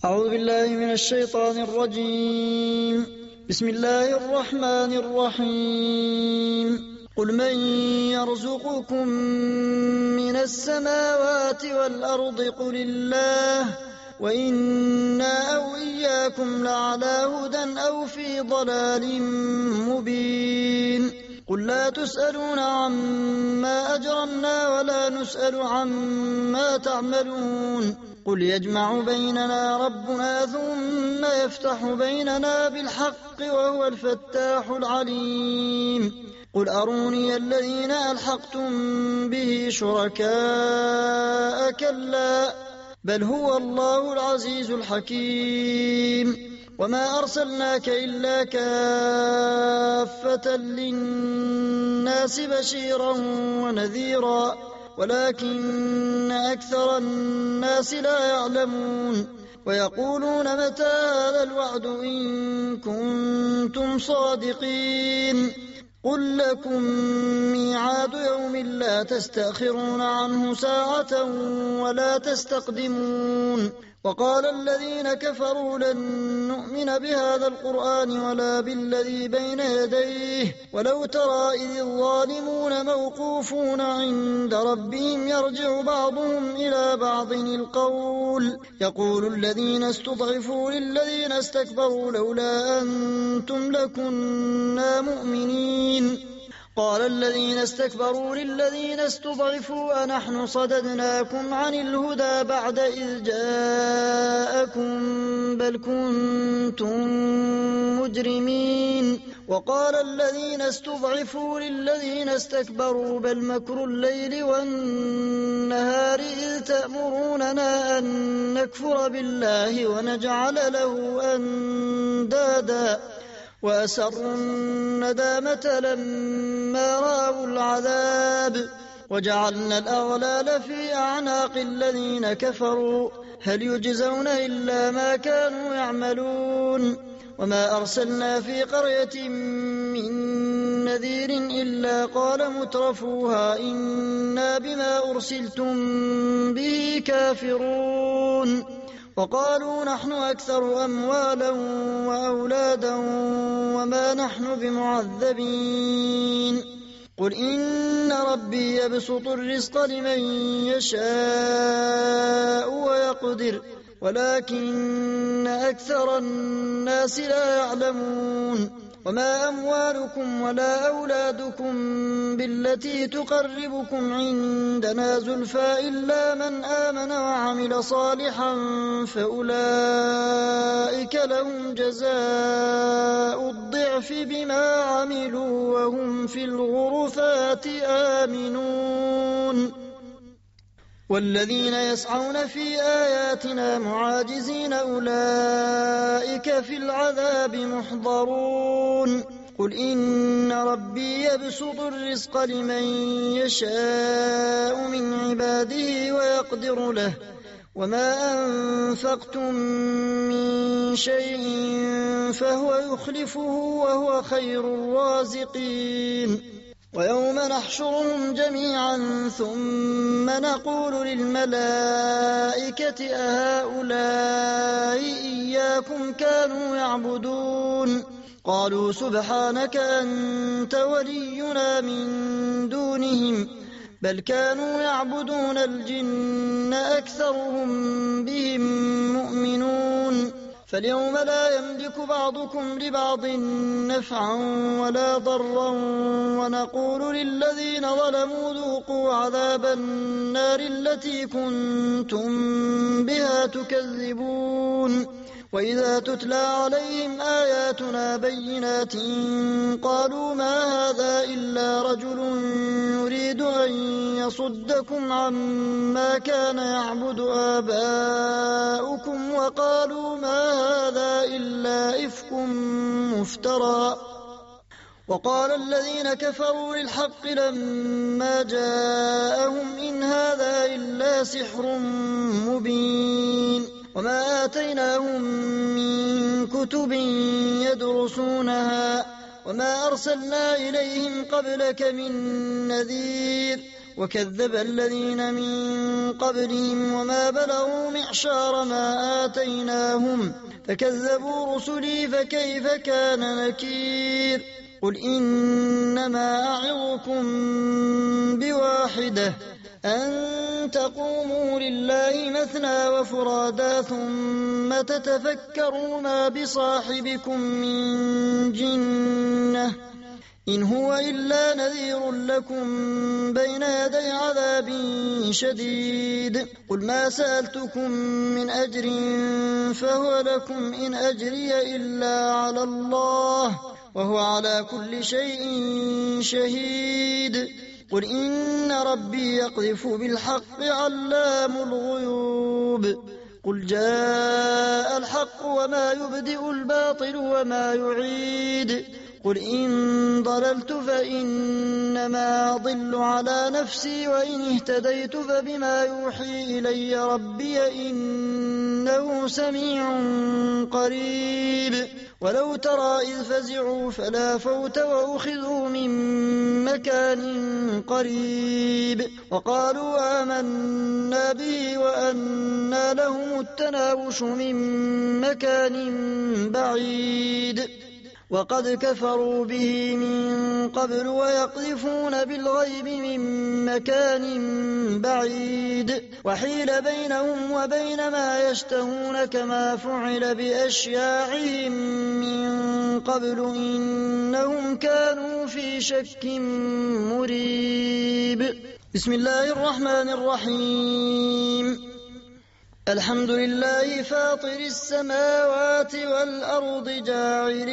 أعوذ بالله من الشيطان الرجيم. بسم الله الرحمن الرحيم. قل من يرزقكم من السماوات والأرض قل الله وإنا أو إياكم لعلى هدى أو في ضلال مبين. قل لا تسألون عما أجرمنا ولا نسأل عما تعملون. قل يجمع بيننا ربنا ثم يفتح بيننا بالحق وهو الفتاح العليم. قل أروني الذين ألحقتم به شركاء كلا بل هو الله العزيز الحكيم. وما أرسلناك إلا كافة للناس بشيرا ونذيرا ولكن أكثر الناس لا يعلمون. ويقولون متى هذا الوعد إن كنتم صادقين. قل لكم ميعاد يوم لا تستأخرون عنه ساعة ولا تستقدمون. وقال الذين كفروا لن نؤمن بهذا القرآن ولا بالذي بين يديه ولو ترى إذ الظالمون موقوفون عند ربهم يرجع بعضهم إلى بعض القول يقول الذين استضعفوا للذين استكبروا لولا أنتم لكنا مؤمنين. قال الذين استكبروا للذين استضعفوا أنحن صددناكم عن الهدى بعد إذ جاءكم بل كنتم مجرمين. وقال الذين استضعفوا للذين استكبروا بل مكر الليل والنهار إذ تأمروننا أن نكفر بالله ونجعل له أندادا وأسروا الندامة لما رأوا العذاب وجعلنا الأغلال في أعناق الذين كفروا هل يجزون إلا ما كانوا يعملون. وما أرسلنا في قرية من نذير إلا قال مترفوها إنا بما أرسلتم به كافرون. وقالوا نحن أكثر أموالا وأولادا وما نحن بمعذبين. قل إن ربي يبسط الرزق لمن يشاء ويقدر ولكن أكثر الناس لا يعلمون. وما أموالكم ولا أولادكم بالتي تقربكم عندنا زلفى إلا من آمن وعمل صالحا فأولئك لهم جزاء الضعف بما عملوا وهم في الغرفات آمنون. والذين يسعون في آياتنا معاجزين أولئك في العذاب محضرون. قل إن ربي يبسط الرزق لمن يشاء من عباده ويقدر له وما أنفقتم من شيء فهو يخلفه وهو خير الرازقين. ويوم نحشرهم جميعا ثم نقول للملائكة أهؤلاء إياكم كانوا يعبدون قالوا سبحانك أنت ولينا من دونهم بل كانوا يعبدون الجن أكثرهم بهم مؤمنون. فاليوم لا يملك بعضكم لبعض نفعا ولا ضرا ونقول للذين ظلموا ذوقوا عذاب النار التي كنتم بها تكذبون. وإذا تتلى عليهم آياتنا بينات قالوا ما هذا إلا رجل يريد أن يصدكم عما كان يعبد آباؤكم وقالوا ما هذا إلا إفك مفترى. وقال الذين كفروا للحق لما جاءهم إن هذا إلا سحر مبين. وما آتيناهم من كتب يدرسونها وما أرسلنا إليهم قبلك من نذير وكذب الذين من قبلهم وما بلغوا معشار ما آتيناهم فكذبوا رسلي فكيف كان نكير قل إنما أعظكم بواحدة أن تقوموا لله مثنى وفرادا ثم تتفكروا ما بصاحبكم من جنة إن هو إلا نذير لكم بين يدي عذاب شديد قل ما سألتكم من أجر فهو لكم إن أجري إلا على الله وهو على كل شيء شهيد قل إن ربي يقذف بالحق علام الغيوب قل جاء الحق وما يبدئ الباطل وما يعيد قل إن ضللت فإنما أضل على نفسي وإن اهتديت فبما يوحي إلي ربي إنه سميع قريب ولو ترى إذ فزعوا فلا فوت وأخذوا من مكان قريب وقالوا آمنا به وأنى لهم التناوش من مكان بعيد وقد كفروا به من قبل ويقذفون بالغيب من مكان بعيد وحيل بينهم وبين ما يشتهون كما فعل بأشياعهم من قبل إنهم كانوا في شك مريب بسم الله الرحمن الرحيم الحمد لله فاطر السماوات والأرض جاعل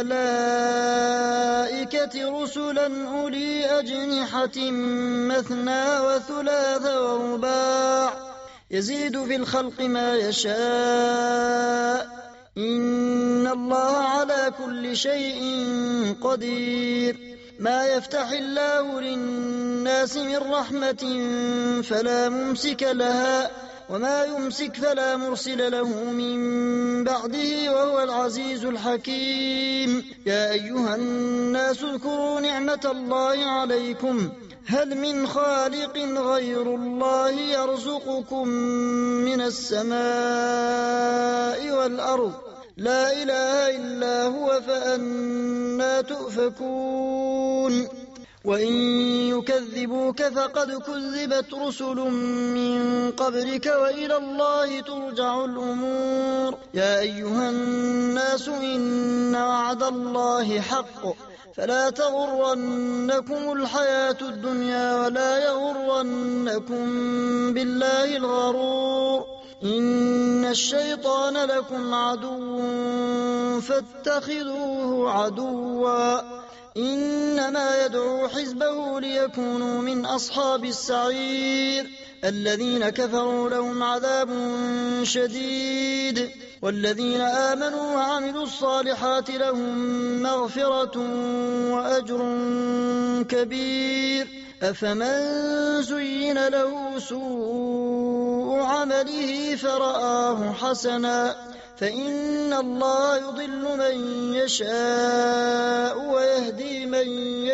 الملائكة رسلا أولي أجنحة مثنى وثلاث ورباع يزيد في الخلق ما يشاء إن الله على كل شيء قدير ما يفتح الله للناس من رحمة فلا ممسك لها وما يمسك فلا مرسل له من بعده وهو العزيز الحكيم يا أيها الناس اذكروا نعمة الله عليكم هل من خالق غير الله يرزقكم من السماء والأرض لا إله إلا هو فأنى تؤفكون وإن يكذبوك فقد كذبت رسل من قبلك وإلى الله ترجع الأمور يا أيها الناس إن وعد الله حق فلا تغرنكم الحياة الدنيا ولا يغرنكم بالله الغرور إن الشيطان لكم عدو فاتخذوه عدوا إنما يدعو حزبه ليكونوا من أصحاب السعير الذين كفروا لهم عذاب شديد والذين آمنوا وعملوا الصالحات لهم مغفرة وأجر كبير أفمن زين له سوء عمله فرآه حسنا فإن الله يضل من يشاء ويهدي من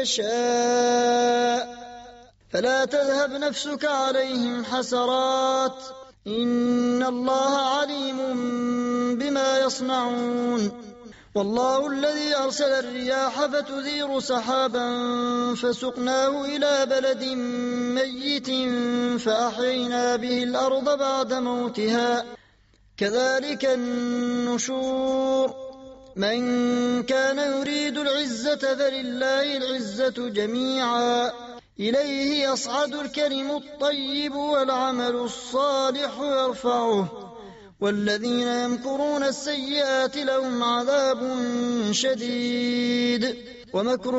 يشاء فلا تذهب نفسك عليهم حسرات إن الله عليم بما يصنعون والله الذي أرسل الرياح فتثير سحابا فسقناه إلى بلد ميت فأحيينا به الأرض بعد موتها كذلك النشور من كان يريد العزة فلله العزة جميعا إليه يصعد الكلم الطيب والعمل الصالح يرفعه والذين يمكرون السيئات لهم عذاب شديد ومكر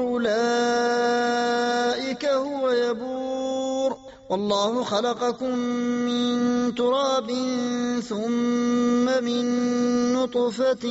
أولئك هو يبور والله خلقكم من تراب ثم من نطفة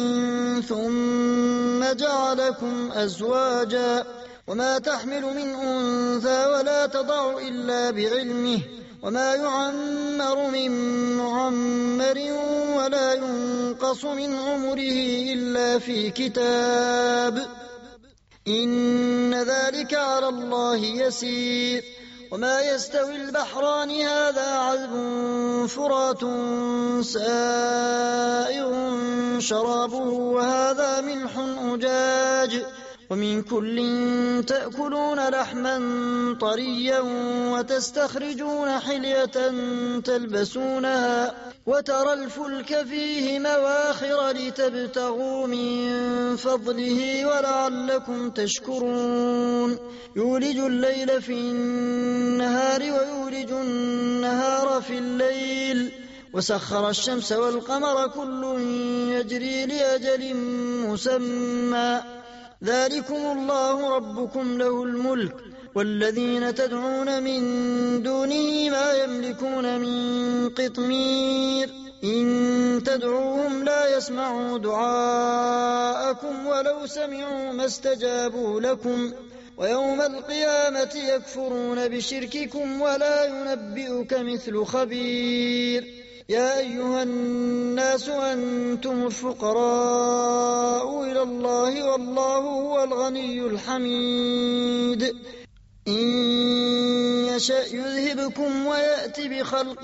ثم جعلكم أزواجا وما تحمل من أنثى ولا تضع إلا بعلمه وما يعمر من معمر ولا ينقص من عمره إلا في كتاب إن ذلك على الله يسير وما يستوي البحران هذا عذب فرات سائغ شرابه وهذا ملح أجاج ومن كل تأكلون لحما طريا وتستخرجون حلية تلبسونها وترى الفلك فيه مواخر لتبتغوا من فضله ولعلكم تشكرون يولج الليل في النهار ويولج النهار في الليل وسخر الشمس والقمر كل يجري لأجل مسمى ذلكم الله ربكم له الملك والذين تدعون من دونه ما يملكون من قطمير إن تدعوهم لا يسمعوا دعاءكم ولو سمعوا ما استجابوا لكم ويوم القيامة يكفرون بشرككم ولا ينبئك مثل خبير يا أيها الناس أنتم الفقراء إلى الله والله هو الغني الحميد إن يشأ يذهبكم ويأتي بخلق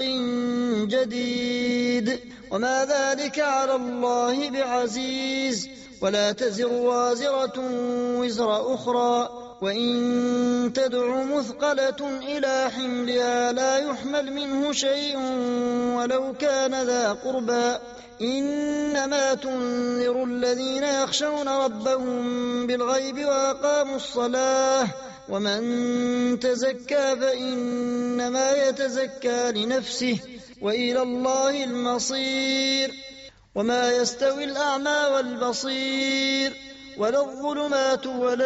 جديد وما ذلك على الله بعزيز ولا تزر وازرة وزر أخرى وإن تدع مثقلة إلى حملها لا يحمل منه شيء ولو كان ذا قربى إنما تنذر الذين يخشون ربهم بالغيب وأقاموا الصلاة ومن تزكى فإنما يتزكى لنفسه وإلى الله المصير وما يستوي الأعمى والبصير ولا الظلمات ولا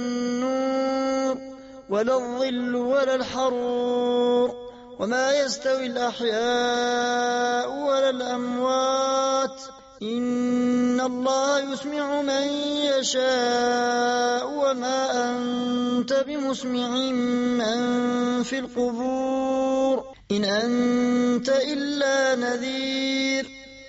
النور ولا الظل ولا الحرور وما يستوي الأحياء ولا الأموات إن الله يسمع من يشاء وما أنت بمسمع من في القبور إن أنت إلا نذير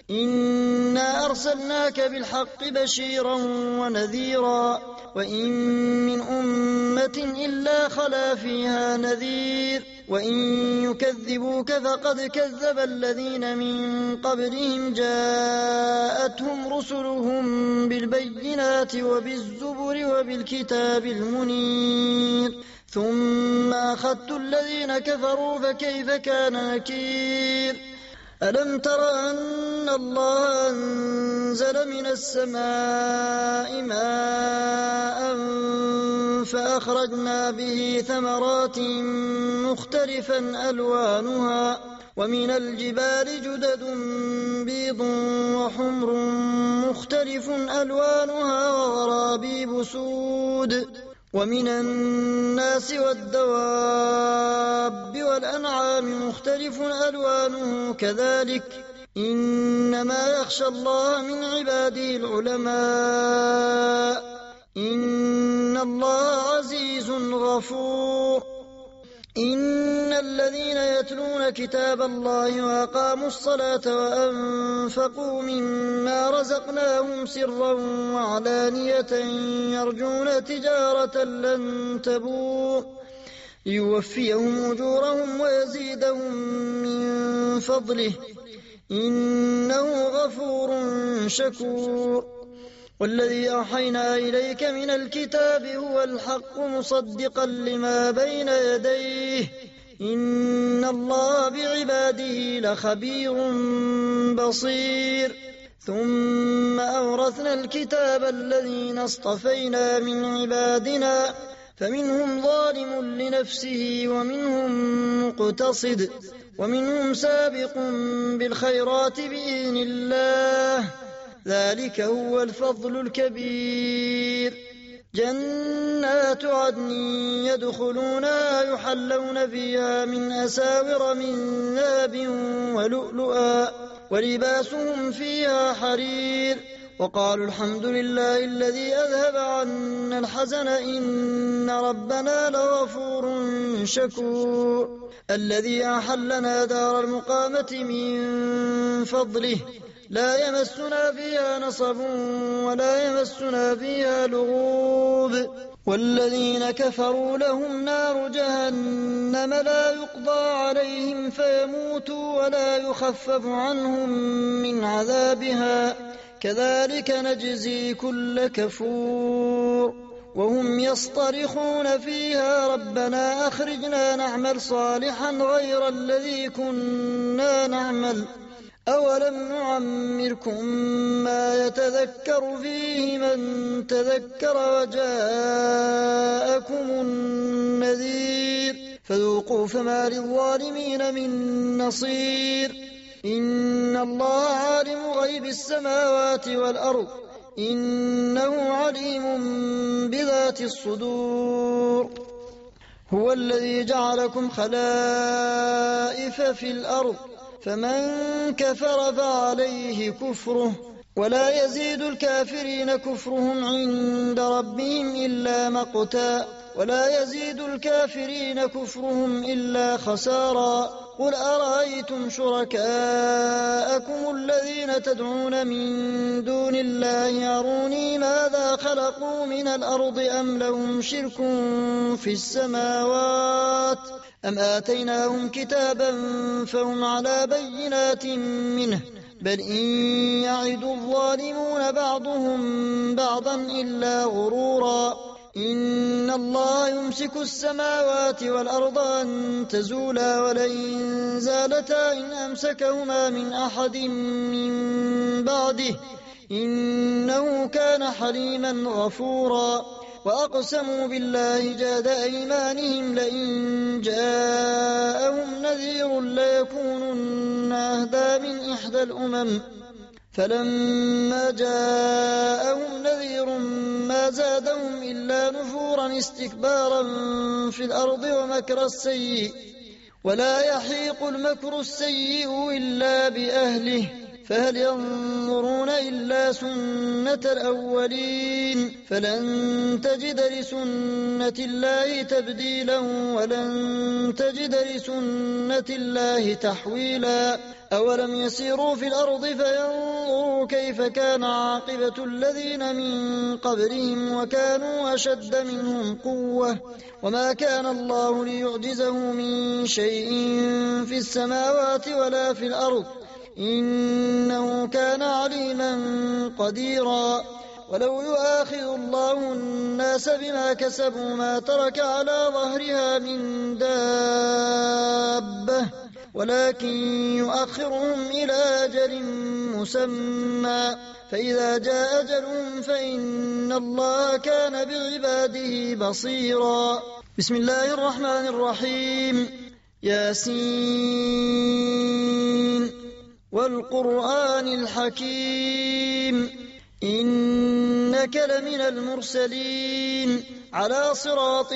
إنا أرسلناك بالحق بشيرا ونذيرا وإن من أمة إلا خلا فيها نذير وإن يكذبوك فقد كذب الذين من قبلهم جاءتهم رسلهم بالبينات وبالزبر وبالكتاب المنير ثم أخذت الذين كفروا فكيف كان نكير ألم تر أن الله أنزل من السماء ماء فأخرجنا به ثمرات مختلفا ألوانها ومن الجبال جدد بيض وحمر مختلف ألوانها وغرابيب سود ومن الناس والدواب والأنعام مختلف ألوانه كذلك إنما يخشى الله من عباده العلماء إن الله عزيز غفور إن الذين يتلون كتاب الله وأقاموا الصلاة وأنفقوا مما رزقناهم سرا وعلانية يرجون تجارة لن تبور ليوفيهم أجورهم ويزيدهم من فضله إنه غفور شكور والذي أوحينا إليك من الكتاب هو الحق مصدقا لما بين يديه إن الله بعباده لخبير بصير ثم أورثنا الكتاب الذين اصطفينا من عبادنا فمنهم ظالم لنفسه ومنهم مقتصد ومنهم سابق بالخيرات بإذن الله ذلك هو الفضل الكبير جنات عدن يدخلونها يحلون فيها من أساور من ذهب ولؤلؤا ولباسهم فيها حرير وقالوا الحمد لله الذي أذهب عنا الحزن إن ربنا لغفور شكور الذي أحلنا دار المقامة من فضله لا يمسنا فيها نصب ولا يمسنا فيها لغوب والذين كفروا لهم نار جهنم لا يقضى عليهم فيموتوا ولا يخفف عنهم من عذابها كذلك نجزي كل كفور وهم يصطرخون فيها ربنا أخرجنا نعمل صالحا غير الذي كنا نعمل أولم نعمركم ما يتذكر فيه من تذكر وجاءكم النذير فذوقوا فما للظالمين من نصير إن الله عالم غيب السماوات والأرض إنه عليم بذات الصدور هو الذي جعلكم خلائف في الأرض فمن كفر فعليه كفره ولا يزيد الكافرين كفرهم عند ربهم إلا مقتا ولا يزيد الكافرين كفرهم إلا خسارا قل أرأيتم شركاءكم الذين تدعون من دون الله أروني ماذا خلقوا من الأرض أم لهم شرك في السماوات أم آتيناهم كتابا فهم على بينات منه بل إن يعد الظالمون بعضهم بعضا إلا غرورا إن الله يمسك السماوات والأرض أن تزولا ولئن زالتا إن أمسكهما من أحد من بعده إنه كان حليما غفورا وأقسموا بالله جهد أيمانهم لئن جاءهم نذير ليكونن أهدى من إحدى الأمم فلما جاءهم نذير ما زادهم إلا نفورا استكبارا في الأرض ومكر السيء ولا يحيق المكر السيء إلا بأهله فهل ينظرون إلا سنة الأولين فلن تجد لسنة الله تبديلا ولن تجد لسنة الله تحويلا أولم يسيروا في الأرض فينظروا كيف كان عاقبة الذين من قبلهم وكانوا أشد منهم قوة وما كان الله ليعجزه من شيء في السماوات ولا في الأرض إنه كان عليما قديرا ولو يؤاخذ الله الناس بما كسبوا ما ترك على ظهرها من دابة ولكن يؤخرهم إلى أجل مسمى فإذا جاء أجلهم فإن الله كان بعباده بصيرا بسم الله الرحمن الرحيم ياسين والقرآن الحكيم إنك لمن المرسلين على صراط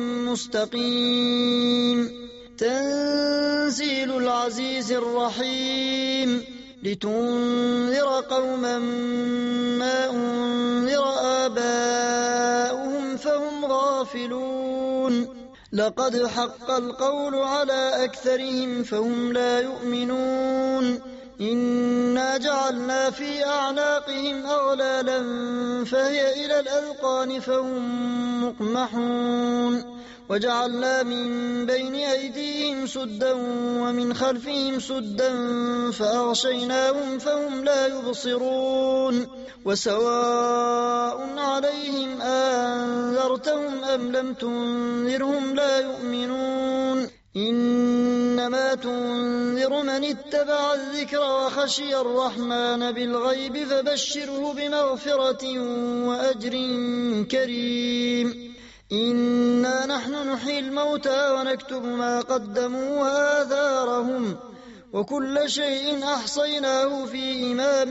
مستقيم تنزيل العزيز الرحيم لتنذر قوما ما أنذر آباؤهم فهم غافلون لقد حق القول على أكثرهم فهم لا يؤمنون إنا جعلنا في أعناقهم أغلالا فهي إلى الأذقان فهم مقمحون وجعلنا من بين أيديهم سدا ومن خلفهم سدا فأغشيناهم فهم لا يبصرون وسواء عليهم أنذرتهم أم لم تنذرهم لا يؤمنون إنما تنذر من اتبع الذكر وخشي الرحمن بالغيب فبشره بمغفرة وأجر كريم إنا نحن نحيي الموتى ونكتب ما قدموا وآثارهم وكل شيء أحصيناه في إمام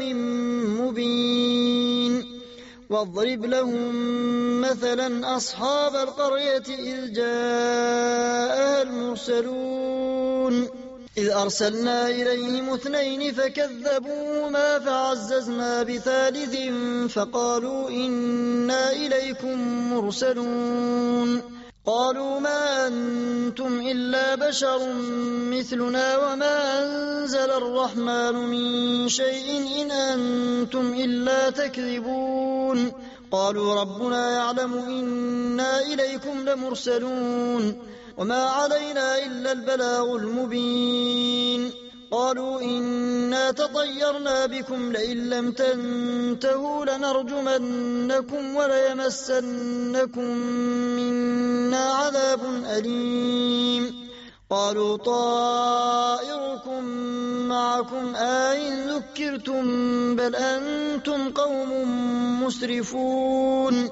مبين واضرب لهم مثلا أصحاب القرية إذ جاءها المرسلون إذ أرسلنا إليهم 2 فكذبوهما فعززنا بثالث فقالوا إنا إليكم مرسلون قالوا ما أنتم إلا بشر مثلنا وما أنزل الرحمن من شيء إن أنتم إلا تكذبون قالوا ربنا يعلم إنا إليكم لمرسلون وما علينا إلا البلاغ المبين قالوا إنا تطيرنا بكم لئن لم تنتهوا لنرجمنكم وليمسنكم منا عذاب أليم قالوا طائركم معكم أئن ذكرتم بل أنتم قوم مسرفون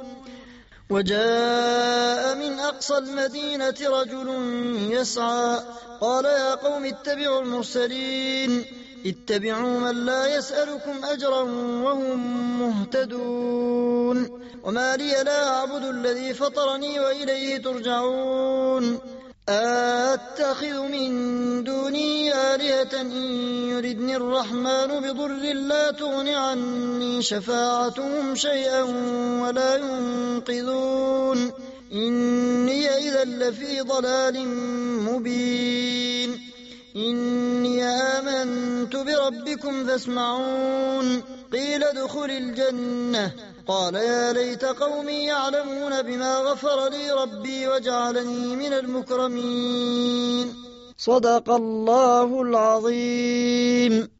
وجاء من أقصى المدينة رجل يسعى قال يا قوم اتبعوا المرسلين اتبعوا من لا يسألكم أجرا وهم مهتدون وما لي لا أعبد الذي فطرني وإليه ترجعون أتخذ من دوني آلهة إن يردني الرحمن بضر لا تغن عني شفاعتهم شيئا ولا ينقذون إني إذا لفي ضلال مبين إني آمنت بربكم فاسمعون قيل ادخل الجنة قال يا ليت قومي يعلمون بما غفر لي ربي وجعلني من المكرمين صدق الله العظيم.